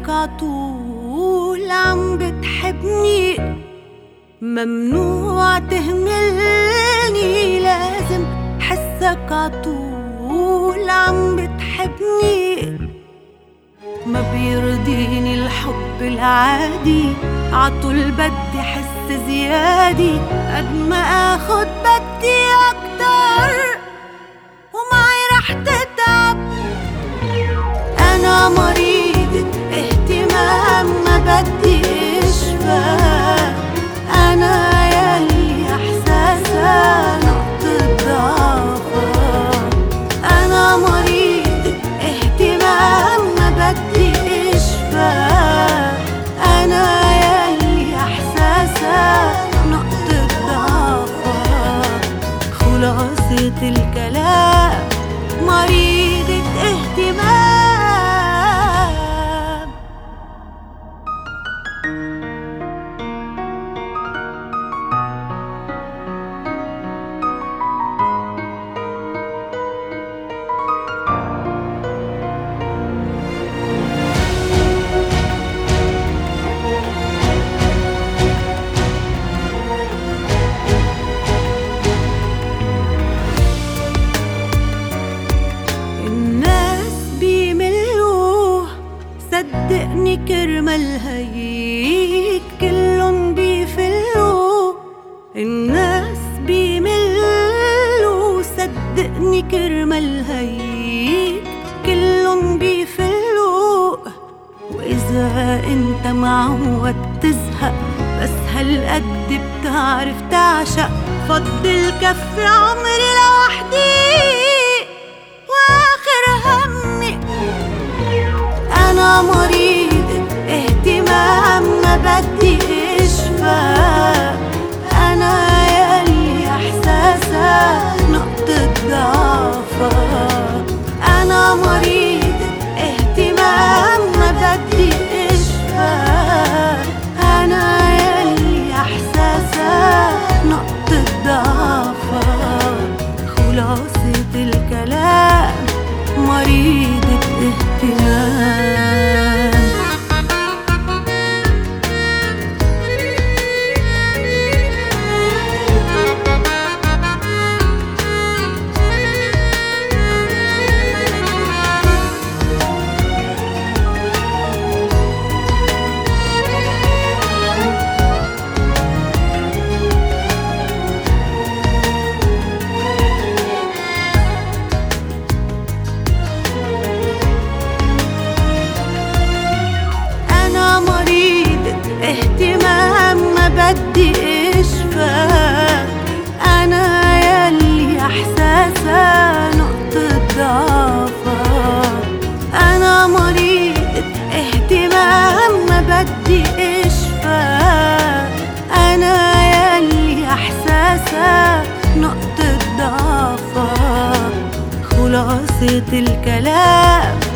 عطول عم بتحبني، ممنوع تهملني، لازم حسك عطول عم بتحبني. ما بيرضيني الحب العادي، عطول بدي حس زيادي، قد ما اخد بدي اكتر ومعي رح تتعب. انا مريضة اهتمام ما بدي اشفى، انا يلي احساسها نقطة ضعفها. انا مريضة اهتمام ما بدي اشفى، انا يلي احساسها نقطة ضعفها. خلاصة الكلام مريضة اهتمام. صدقني كرمال هيك كلن بيفلوا، الناس بيملوا. صدقني كرمال هيك كلن بيفلوا. وإذا انت معود تزهق بس هالقد بتعرف تعشق، فضل كفي عمري لوحدي واخر همي. أنا مريضة اهتمام ما بدي اشفى، أنا يلي احساسها نقطة ضعفها. أنا مريضة اهتمام ما بدي اشفى، أنا يلي احساسها نقطة ضعفها. خلاصة الكلام مريضة اهتمام. اهتمام ما بدي اشفى، انا يلي احساسها نقطة ضعفها. انا مريضة اهتمام ما بدي اشفى، انا يلي احساسها نقطة ضعفها. خلاصة الكلام